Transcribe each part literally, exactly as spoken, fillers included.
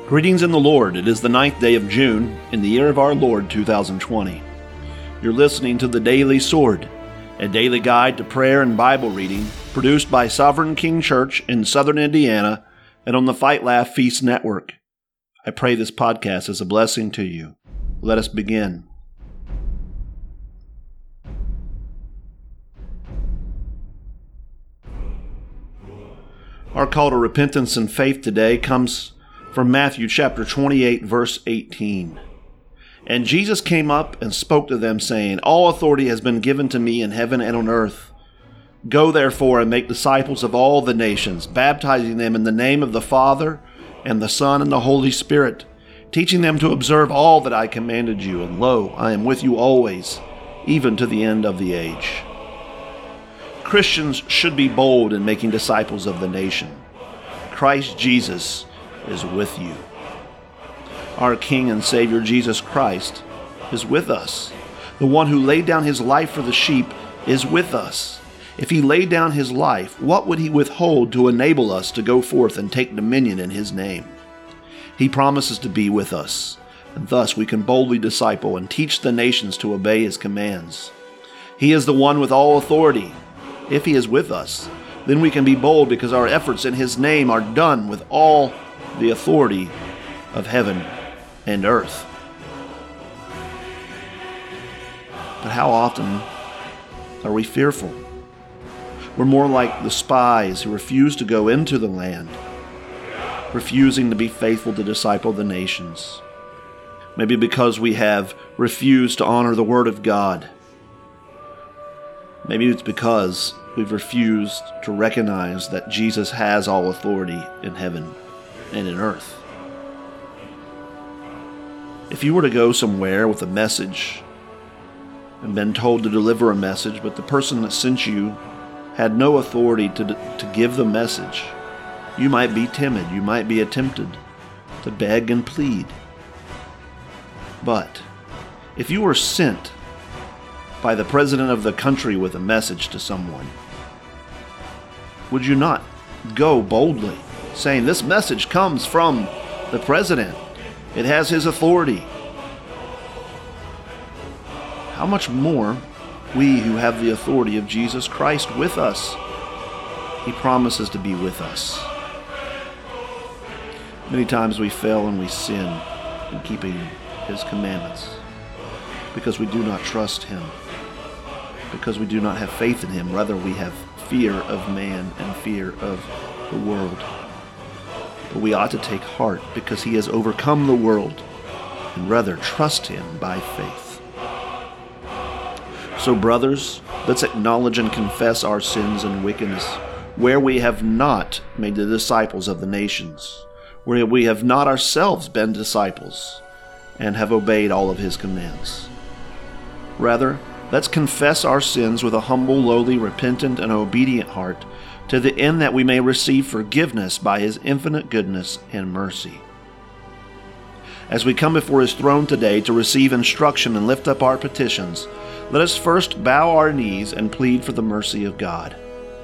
Greetings in the Lord. It is the ninth day of June in the year of our Lord two thousand twenty. You're listening to the Daily Sword, a daily guide to prayer and Bible reading produced by Sovereign King Church in Southern Indiana and on the Fight Laugh Feast Network. I pray this podcast is a blessing to you. Let us begin. Our call to repentance and faith today comes from Matthew chapter twenty-eight, verse eighteen. And Jesus came up and spoke to them, saying, All authority has been given to me in heaven and on earth. Go therefore and make disciples of all the nations, baptizing them in the name of the Father and the Son and the Holy Spirit, teaching them to observe all that I commanded you. And lo, I am with you always, even to the end of the age. Christians should be bold in making disciples of the nation. Christ Jesus is with you. Our King and Savior Jesus Christ is with us. The one who laid down his life for the sheep is with us. If he laid down his life, what would he withhold to enable us to go forth and take dominion in his name? He promises to be with us, and thus we can boldly disciple and teach the nations to obey his commands. He is the one with all authority. If he is with us, then we can be bold because our efforts in his name are done with all the authority of heaven and earth. But how often are we fearful? We're more like the spies who refuse to go into the land, refusing to be faithful to disciple the nations. Maybe because we have refused to honor the Word of God. Maybe it's because we've refused to recognize that Jesus has all authority in heaven and in earth. If you were to go somewhere with a message and been told to deliver a message, but the person that sent you had no authority to, to give the message, you might be timid, you might be tempted to beg and plead. But if you were sent by the president of the country with a message to someone, would you not go boldly, saying, this message comes from the president. It has his authority. How much more we who have the authority of Jesus Christ with us? He promises to be with us. Many times we fail and we sin in keeping his commandments because we do not trust him, because we do not have faith in him. Rather, we have fear of man and fear of the world. But we ought to take heart because he has overcome the world and rather trust him by faith. So brothers, let's acknowledge and confess our sins and wickedness where we have not made the disciples of the nations, where we have not ourselves been disciples and have obeyed all of his commands. Rather, let's confess our sins with a humble, lowly, repentant, and obedient heart, to the end that we may receive forgiveness by his infinite goodness and mercy. As we come before his throne today to receive instruction and lift up our petitions, let us first bow our knees and plead for the mercy of God.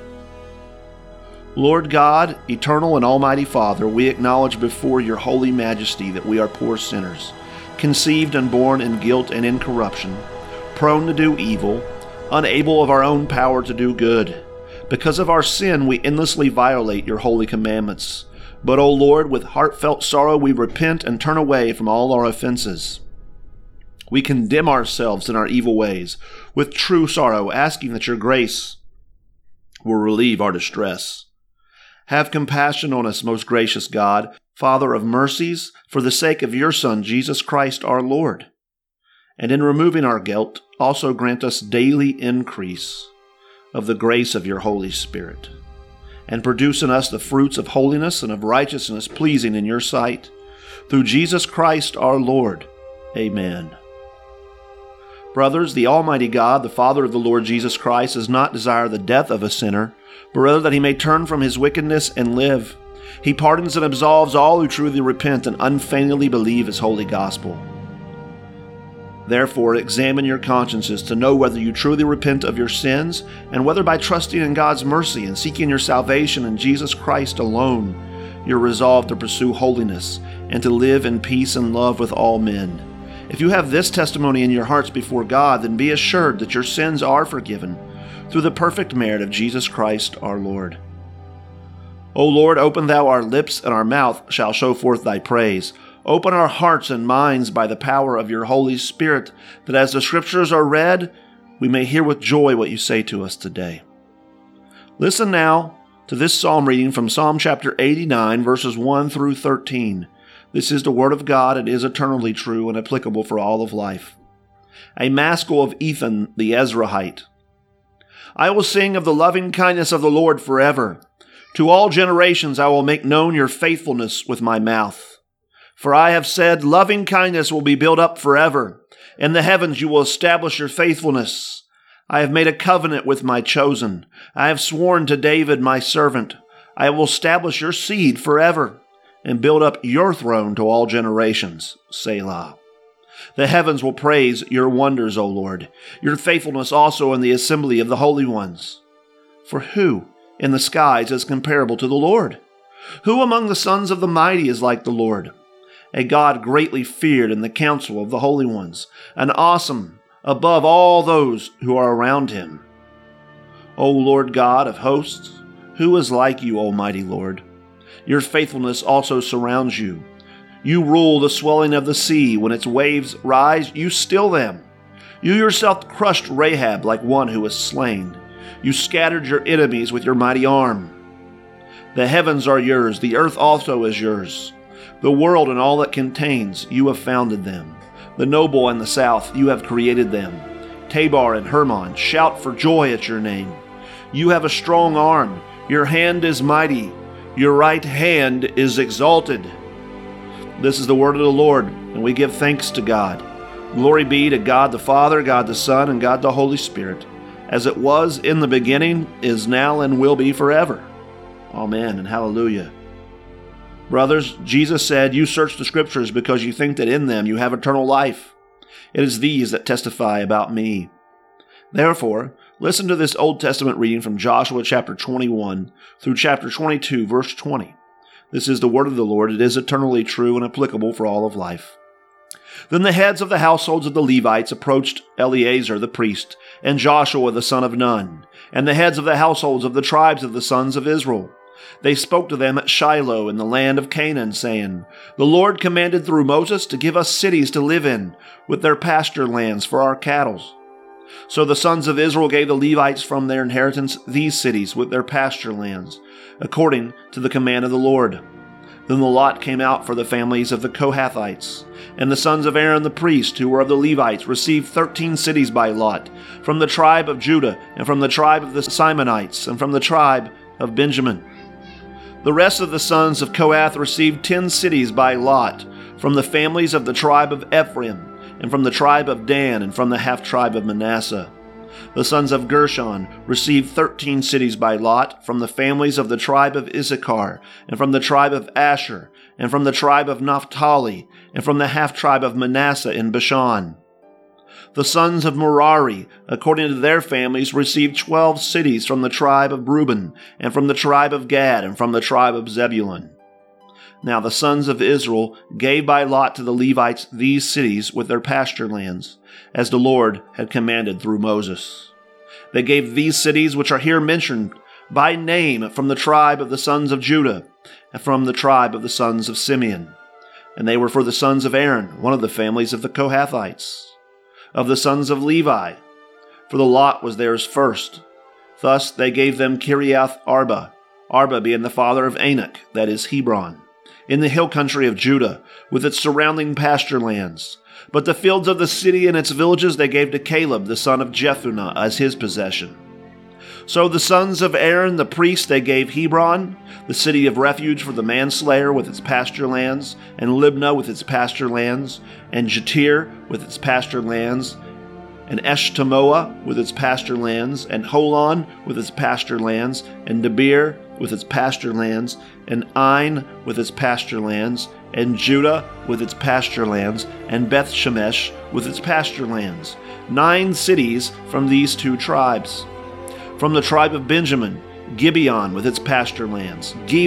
Lord God, eternal and almighty Father, we acknowledge before your holy majesty that we are poor sinners, conceived and born in guilt and in corruption, prone to do evil, unable of our own power to do good. Because of our sin, we endlessly violate your holy commandments. But, O Lord, with heartfelt sorrow we repent and turn away from all our offenses. We condemn ourselves in our evil ways, with true sorrow, asking that your grace will relieve our distress. Have compassion on us, most gracious God, Father of mercies, for the sake of your Son, Jesus Christ our Lord. And in removing our guilt, also grant us daily increase of the grace of your Holy Spirit, and produce in us the fruits of holiness and of righteousness pleasing in your sight. Through Jesus Christ our Lord. Amen. Brothers, the Almighty God, the Father of the Lord Jesus Christ, does not desire the death of a sinner, but rather that he may turn from his wickedness and live. He pardons and absolves all who truly repent and unfeignedly believe his holy gospel. Therefore, examine your consciences to know whether you truly repent of your sins, and whether by trusting in God's mercy and seeking your salvation in Jesus Christ alone, your resolve to pursue holiness and to live in peace and love with all men. If you have this testimony in your hearts before God, then be assured that your sins are forgiven through the perfect merit of Jesus Christ our Lord. O Lord, open thou our lips, and our mouth shall show forth thy praise. Open our hearts and minds by the power of your Holy Spirit, that as the Scriptures are read, we may hear with joy what you say to us today. Listen now to this psalm reading from Psalm chapter eighty-nine, verses one through thirteen. This is the word of God. It is eternally true and applicable for all of life. A maskil of Ethan the Ezrahite. I will sing of the loving kindness of the Lord forever. To all generations I will make known your faithfulness with my mouth. For I have said, loving kindness will be built up forever. In the heavens you will establish your faithfulness. I have made a covenant with my chosen. I have sworn to David my servant. I will establish your seed forever and build up your throne to all generations. Selah. The heavens will praise your wonders, O Lord, your faithfulness also in the assembly of the holy ones. For who in the skies is comparable to the Lord? Who among the sons of the mighty is like the Lord? A God greatly feared in the council of the holy ones, and awesome above all those who are around him. O Lord God of hosts, who is like you, Almighty Lord? Your faithfulness also surrounds you. You rule the swelling of the sea. When its waves rise, you still them. You yourself crushed Rahab like one who is slain. You scattered your enemies with your mighty arm. The heavens are yours, the earth also is yours. The world and all it contains, you have founded them. The noble and the south, you have created them. Tabor and Hermon, shout for joy at your name. You have a strong arm. Your hand is mighty. Your right hand is exalted. This is the word of the Lord, and we give thanks to God. Glory be to God the Father, God the Son, and God the Holy Spirit, as it was in the beginning, is now, and will be forever. Amen and hallelujah. Brothers, Jesus said, you search the Scriptures because you think that in them you have eternal life. It is these that testify about me. Therefore, listen to this Old Testament reading from Joshua chapter twenty-one through chapter twenty-two, verse twenty. This is the word of the Lord. It is eternally true and applicable for all of life. Then the heads of the households of the Levites approached Eleazar the priest, and Joshua the son of Nun, and the heads of the households of the tribes of the sons of Israel. They spoke to them at Shiloh in the land of Canaan, saying, The Lord commanded through Moses to give us cities to live in, with their pasture lands for our cattle. So the sons of Israel gave the Levites from their inheritance these cities with their pasture lands, according to the command of the Lord. Then the lot came out for the families of the Kohathites, and the sons of Aaron the priest, who were of the Levites, received thirteen cities by lot, from the tribe of Judah, and from the tribe of the Simonites, and from the tribe of Benjamin. The rest of the sons of Kohath received ten cities by lot, from the families of the tribe of Ephraim, and from the tribe of Dan, and from the half-tribe of Manasseh. The sons of Gershon received thirteen cities by lot, from the families of the tribe of Issachar, and from the tribe of Asher, and from the tribe of Naphtali, and from the half-tribe of Manasseh in Bashan. The sons of Merari, according to their families, received twelve cities from the tribe of Reuben, and from the tribe of Gad, and from the tribe of Zebulun. Now the sons of Israel gave by lot to the Levites these cities with their pasture lands, as the Lord had commanded through Moses. They gave these cities which are here mentioned by name from the tribe of the sons of Judah, and from the tribe of the sons of Simeon. And they were for the sons of Aaron, one of the families of the Kohathites. Of the sons of Levi, for the lot was theirs first. Thus they gave them Kiriath Arba, Arba being the father of Anak, that is Hebron, in the hill country of Judah, with its surrounding pasture lands. But the fields of the city and its villages they gave to Caleb, the son of Jephunneh, as his possession. So the sons of Aaron the priest they gave Hebron, the city of refuge for the manslayer with its pasture lands, and Libnah with its pasture lands, and Jatir with its pasture lands, and Eshtemoa with its pasture lands, and Holon with its pasture lands, and Debir with its pasture lands, and Ain with its pasture lands, and Judah with its pasture lands, and Beth Shemesh with its pasture lands. Nine cities from these two tribes. From the tribe of Benjamin, Gibeon with its pasture lands, Geba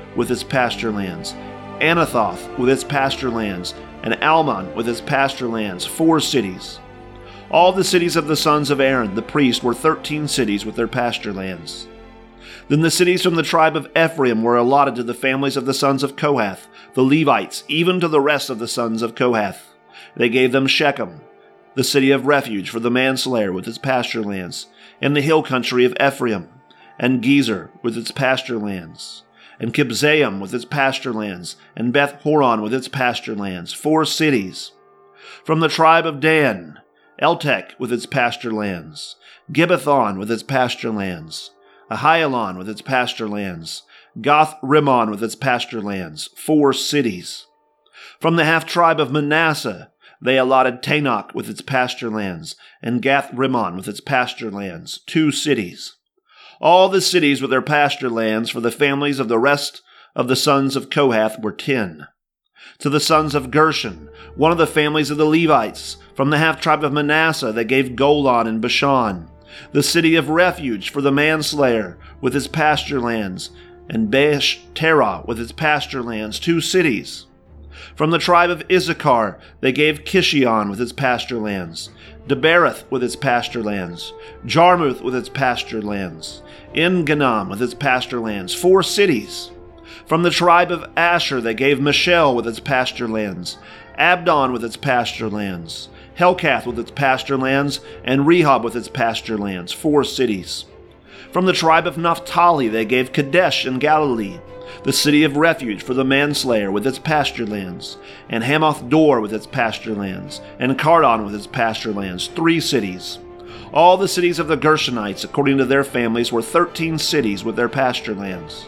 with its pasture lands, Anathoth with its pasture lands, and Almon with its pasture lands, four cities. All the cities of the sons of Aaron, the priest, were thirteen cities with their pasture lands. Then the cities from the tribe of Ephraim were allotted to the families of the sons of Kohath, the Levites, even to the rest of the sons of Kohath. They gave them Shechem, the city of refuge for the manslayer with its pasture lands, and the hill country of Ephraim, and Gezer with its pasture lands, and Kibzaim with its pasture lands, and Beth Horon with its pasture lands, four cities. From the tribe of Dan, Eltek with its pasture lands, Gibbethon with its pasture lands, Ahialon with its pasture lands, Goth Rimmon with its pasture lands, four cities. From the half-tribe of Manasseh, they allotted Tanakh with its pasture lands, and Gath Rimmon with its pasture lands, two cities. All the cities with their pasture lands for the families of the rest of the sons of Kohath were ten. To the sons of Gershon, one of the families of the Levites, from the half-tribe of Manasseh, they gave Golan and Bashan, the city of refuge for the manslayer with its pasture lands, and Beesh Terah with its pasture lands, two cities. From the tribe of Issachar, they gave Kishion with its pasture lands, Debereth with its pasture lands, Jarmuth with its pasture lands, En-Ganam with its pasture lands, four cities. From the tribe of Asher, they gave Michelle with its pasture lands, Abdon with its pasture lands, Helkath with its pasture lands, and Rehob with its pasture lands, four cities. From the tribe of Naphtali, they gave Kadesh in Galilee, the city of refuge for the manslayer with its pasture lands, and Hamath Dor with its pasture lands, and Cardon with its pasture lands, three cities. All the cities of the Gershonites, according to their families, were thirteen cities with their pasture lands.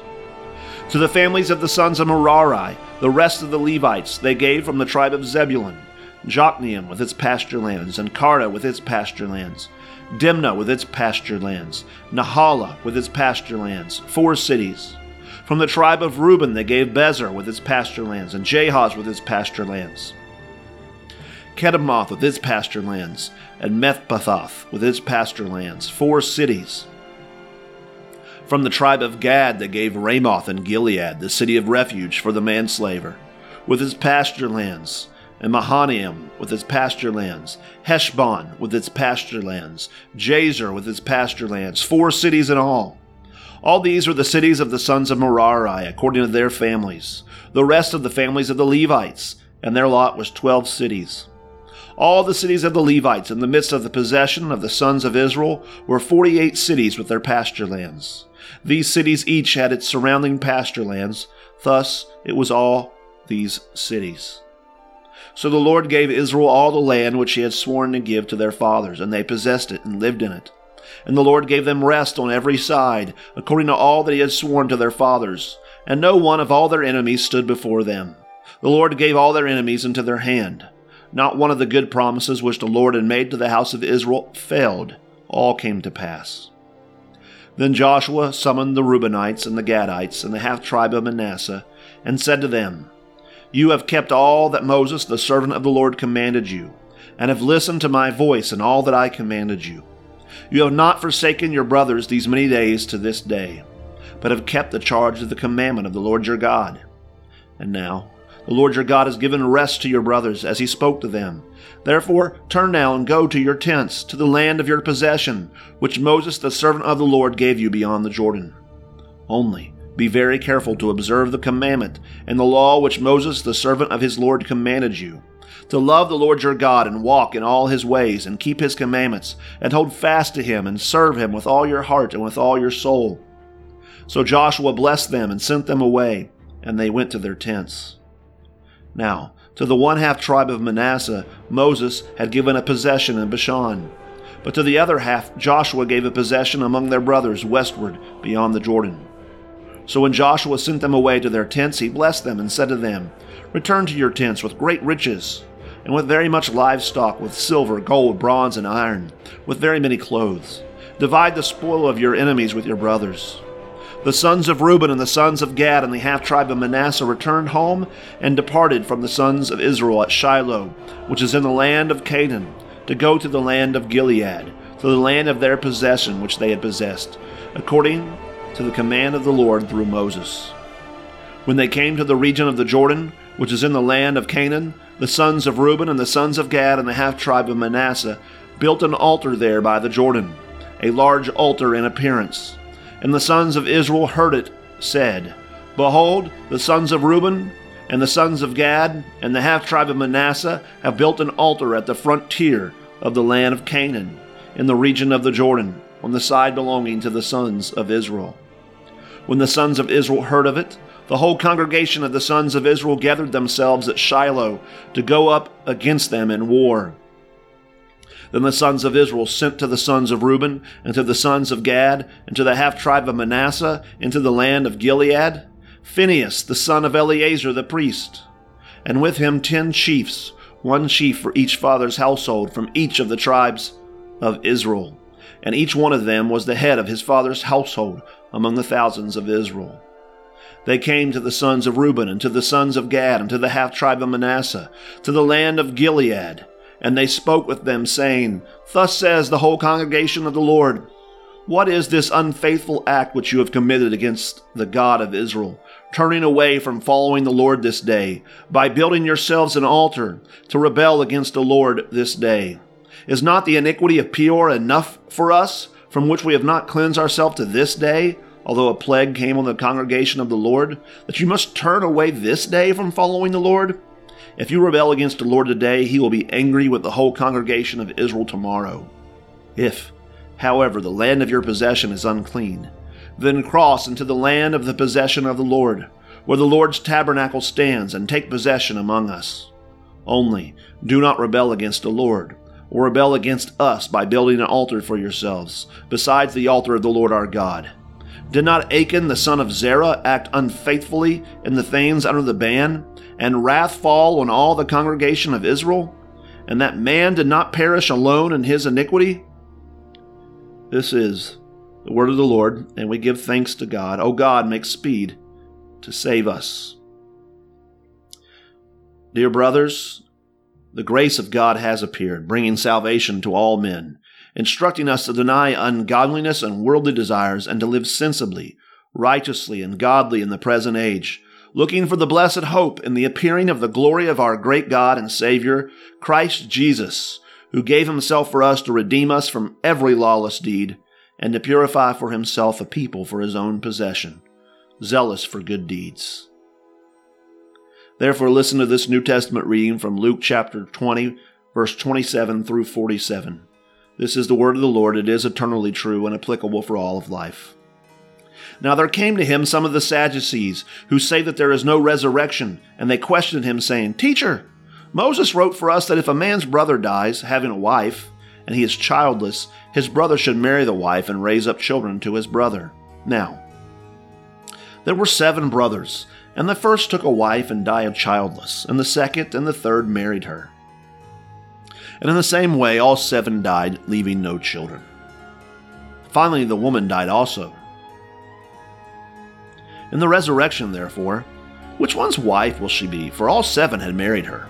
To the families of the sons of Merari, the rest of the Levites, they gave from the tribe of Zebulun, Jokneam with its pasture lands, and Karta with its pasture lands, Dimnah with its pasture lands, Nahala with its pasture lands, four cities. From the tribe of Reuben they gave Bezer with its pasture lands, and Jahaz with its pasture lands, Kedemoth with its pasture lands, and Methbathoth with its pasture lands, four cities. From the tribe of Gad they gave Ramoth in Gilead, the city of refuge for the manslayer, with its pasture lands, and Mahanaim with its pasture lands, Heshbon with its pasture lands, Jazer with its pasture lands, four cities in all. All these were the cities of the sons of Merari, according to their families, the rest of the families of the Levites, and their lot was twelve cities. All the cities of the Levites in the midst of the possession of the sons of Israel were forty-eight cities with their pasture lands. These cities each had its surrounding pasture lands, thus it was all these cities. So the Lord gave Israel all the land which he had sworn to give to their fathers, and they possessed it and lived in it. And the Lord gave them rest on every side, according to all that he had sworn to their fathers, and no one of all their enemies stood before them. The Lord gave all their enemies into their hand. Not one of the good promises which the Lord had made to the house of Israel failed. All came to pass. Then Joshua summoned the Reubenites and the Gadites and the half-tribe of Manasseh, and said to them, You have kept all that Moses the servant of the Lord commanded you, and have listened to my voice in all that I commanded you. You have not forsaken your brothers these many days to this day, but have kept the charge of the commandment of the Lord your God. And now the Lord your God has given rest to your brothers, as he spoke to them. Therefore turn now and go to your tents, to the land of your possession, which Moses the servant of the Lord gave you beyond the Jordan. Only be very careful to observe the commandment and the law which Moses the servant of his Lord commanded you, to love the Lord your God and walk in all his ways and keep his commandments, and hold fast to him and serve him with all your heart and with all your soul. So Joshua blessed them and sent them away, and they went to their tents. Now, to the one half tribe of Manasseh, Moses had given a possession in Bashan, but to the other half Joshua gave a possession among their brothers westward beyond the Jordan. So when Joshua sent them away to their tents, he blessed them and said to them, Return to your tents with great riches, and with very much livestock, with silver, gold, bronze, and iron, with very many clothes. Divide the spoil of your enemies with your brothers. The sons of Reuben and the sons of Gad and the half-tribe of Manasseh returned home and departed from the sons of Israel at Shiloh, which is in the land of Canaan, to go to the land of Gilead, to the land of their possession which they had possessed, according to the command of the Lord through Moses. When they came to the region of the Jordan, which is in the land of Canaan, the sons of Reuben and the sons of Gad and the half-tribe of Manasseh built an altar there by the Jordan, a large altar in appearance. And the sons of Israel heard it, said, Behold, the sons of Reuben and the sons of Gad and the half-tribe of Manasseh have built an altar at the frontier of the land of Canaan, in the region of the Jordan, on the side belonging to the sons of Israel. When the sons of Israel heard of it, the whole congregation of the sons of Israel gathered themselves at Shiloh to go up against them in war. Then the sons of Israel sent to the sons of Reuben, and to the sons of Gad, and to the half-tribe of Manasseh, into the land of Gilead, Phinehas the son of Eleazar the priest, and with him ten chiefs, one chief for each father's household from each of the tribes of Israel. And each one of them was the head of his father's household among the thousands of Israel. They came to the sons of Reuben, and to the sons of Gad, and to the half-tribe of Manasseh, to the land of Gilead, and they spoke with them, saying, Thus says the whole congregation of the Lord, What is this unfaithful act which you have committed against the God of Israel, turning away from following the Lord this day, by building yourselves an altar to rebel against the Lord this day? Is not the iniquity of Peor enough for us, from which we have not cleansed ourselves to this day, although a plague came on the congregation of the Lord, that you must turn away this day from following the Lord? If you rebel against the Lord today, he will be angry with the whole congregation of Israel tomorrow. If, however, the land of your possession is unclean, then cross into the land of the possession of the Lord, where the Lord's tabernacle stands, and take possession among us. Only do not rebel against the Lord, or rebel against us by building an altar for yourselves, besides the altar of the Lord our God. Did not Achan the son of Zerah act unfaithfully in the things under the ban, and wrath fall on all the congregation of Israel? And that man did not perish alone in his iniquity? This is the word of the Lord, and we give thanks to God. O God, make speed to save us. Dear brothers, the grace of God has appeared, bringing salvation to all men, instructing us to deny ungodliness and worldly desires, and to live sensibly, righteously, and godly in the present age, looking for the blessed hope in the appearing of the glory of our great God and Savior, Christ Jesus, who gave himself for us to redeem us from every lawless deed, and to purify for himself a people for his own possession, zealous for good deeds. Therefore, listen to this New Testament reading from Luke chapter twenty, verse twenty-seven through forty-seven. This is the word of the Lord. It is eternally true and applicable for all of life. Now there came to him some of the Sadducees, who say that there is no resurrection, and they questioned him, saying, Teacher, Moses wrote for us that if a man's brother dies, having a wife, and he is childless, his brother should marry the wife and raise up children to his brother. Now, there were seven brothers, and the first took a wife and died childless, and the second and the third married her. And in the same way, all seven died, leaving no children. Finally, the woman died also. In the resurrection, therefore, which one's wife will she be? For all seven had married her.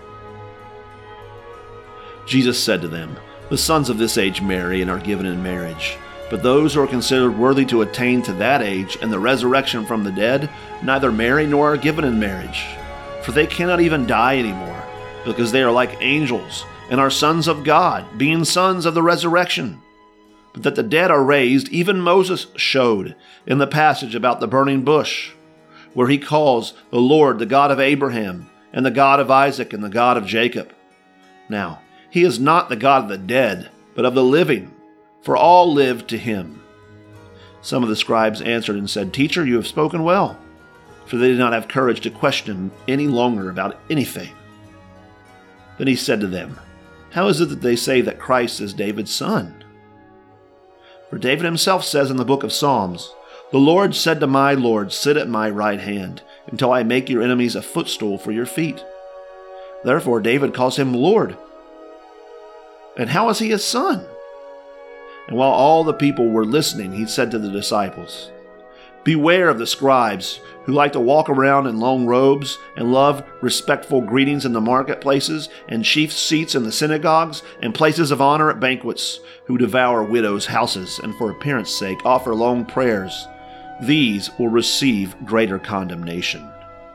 Jesus said to them, The sons of this age marry and are given in marriage. But those who are considered worthy to attain to that age and the resurrection from the dead neither marry nor are given in marriage. For they cannot even die anymore, because they are like angels, and are sons of God, being sons of the resurrection. But that the dead are raised, even Moses showed in the passage about the burning bush, where he calls the Lord the God of Abraham, and the God of Isaac, and the God of Jacob. Now, he is not the God of the dead, but of the living, for all live to him. Some of the scribes answered and said, Teacher, you have spoken well. For they did not have courage to question any longer about anything. Then he said to them, How is it that they say that Christ is David's son? For David himself says in the book of Psalms, The Lord said to my Lord, Sit at my right hand, until I make your enemies a footstool for your feet. Therefore David calls him Lord. And how is he his son? And while all the people were listening, he said to the disciples, Beware of the scribes, who like to walk around in long robes and love respectful greetings in the marketplaces and chief seats in the synagogues and places of honor at banquets, who devour widows' houses and for appearance sake offer long prayers. These will receive greater condemnation.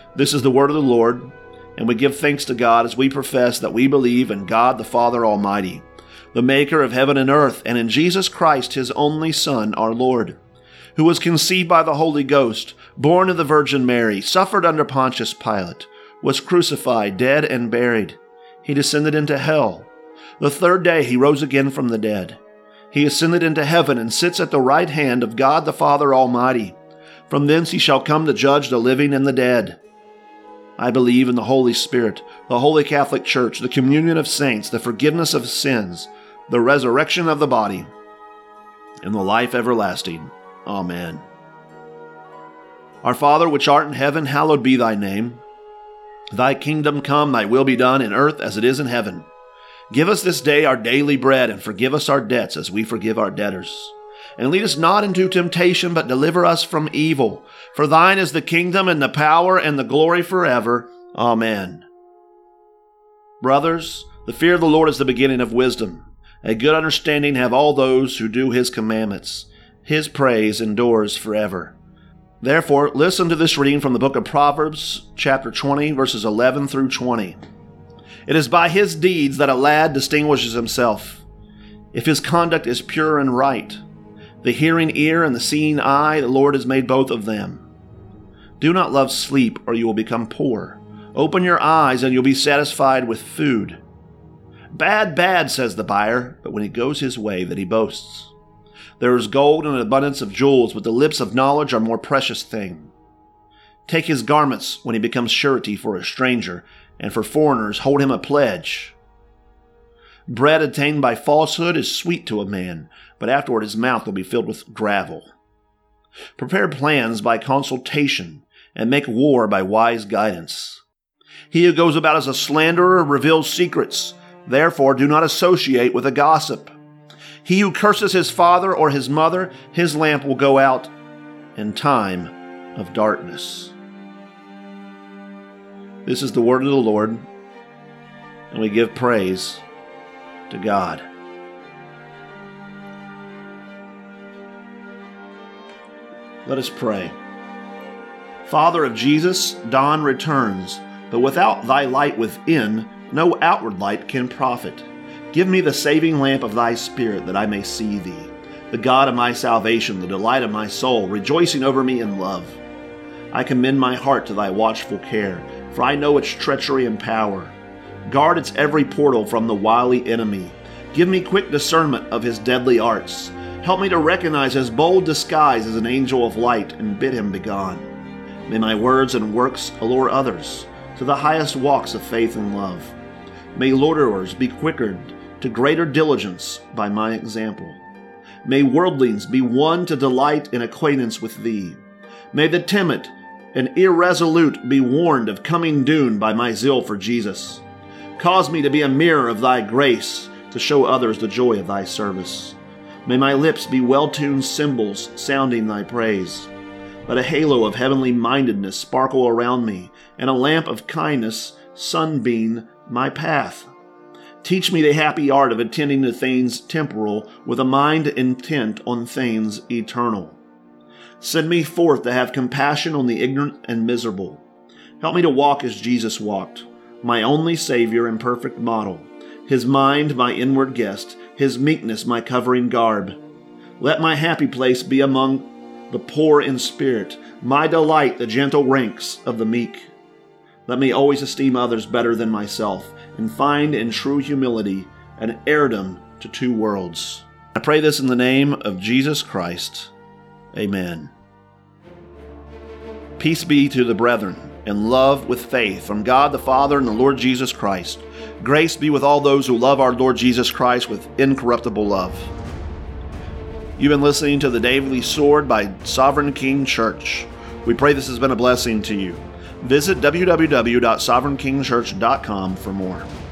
This is the word of the Lord, and we give thanks to God as we profess that we believe in God the Father Almighty, the maker of heaven and earth, and in Jesus Christ, his only Son, our Lord, who was conceived by the Holy Ghost, born of the Virgin Mary, suffered under Pontius Pilate, was crucified, dead, and buried. He descended into hell. The third day he rose again from the dead. He ascended into heaven and sits at the right hand of God the Father Almighty. From thence he shall come to judge the living and the dead. I believe in the Holy Spirit, the Holy Catholic Church, the communion of saints, the forgiveness of sins, the resurrection of the body, and the life everlasting. Amen. Our Father, which art in heaven, hallowed be thy name. Thy kingdom come, thy will be done in earth as it is in heaven. Give us this day our daily bread, and forgive us our debts as we forgive our debtors. And lead us not into temptation, but deliver us from evil. For thine is the kingdom and the power and the glory forever. Amen. Brothers, the fear of the Lord is the beginning of wisdom. A good understanding have all those who do his commandments. His praise endures forever. Therefore, listen to this reading from the book of Proverbs, chapter twenty, verses eleven through twenty. It is by his deeds that a lad distinguishes himself, if his conduct is pure and right. The hearing ear and the seeing eye, the Lord has made both of them. Do not love sleep, or you will become poor. Open your eyes, and you'll be satisfied with food. Bad, bad, says the buyer, but when he goes his way, that he boasts. There is gold and an abundance of jewels, but the lips of knowledge are more precious thing. Take his garments when he becomes surety for a stranger, and for foreigners hold him a pledge. Bread attained by falsehood is sweet to a man, but afterward his mouth will be filled with gravel. Prepare plans by consultation, and make war by wise guidance. He who goes about as a slanderer reveals secrets. Therefore do not associate with a gossip. He who curses his father or his mother, his lamp will go out in time of darkness. This is the word of the Lord, and we give praise to God. Let us pray. Father of Jesus, dawn returns, but without thy light within, no outward light can profit. Give me the saving lamp of thy Spirit, that I may see thee, the God of my salvation, the delight of my soul, rejoicing over me in love. I commend my heart to thy watchful care, for I know its treachery and power. Guard its every portal from the wily enemy. Give me quick discernment of his deadly arts. Help me to recognize his bold disguise as an angel of light, and bid him begone. May my words and works allure others to the highest walks of faith and love. May loiterers be quickened to greater diligence by my example. May worldlings be won to delight in acquaintance with thee. May the timid and irresolute be warned of coming doom by my zeal for Jesus. Cause me to be a mirror of thy grace, to show others the joy of thy service. May my lips be well-tuned cymbals sounding thy praise. Let a halo of heavenly mindedness sparkle around me, and a lamp of kindness sunbeam my path. Teach me the happy art of attending to things temporal with a mind intent on things eternal. Send me forth to have compassion on the ignorant and miserable. Help me to walk as Jesus walked, my only Savior and perfect model, his mind my inward guest, his meekness my covering garb. Let my happy place be among the poor in spirit, my delight the gentle ranks of the meek. Let me always esteem others better than myself, and find in true humility an heirdom to two worlds. I pray this in the name of Jesus Christ. Amen. Peace be to the brethren, and love with faith from God the Father and the Lord Jesus Christ. Grace be with all those who love our Lord Jesus Christ with incorruptible love. You've been listening to the Daily Sword by Sovereign King Church. We pray this has been a blessing to you. Visit w w w dot sovereign king church dot com for more.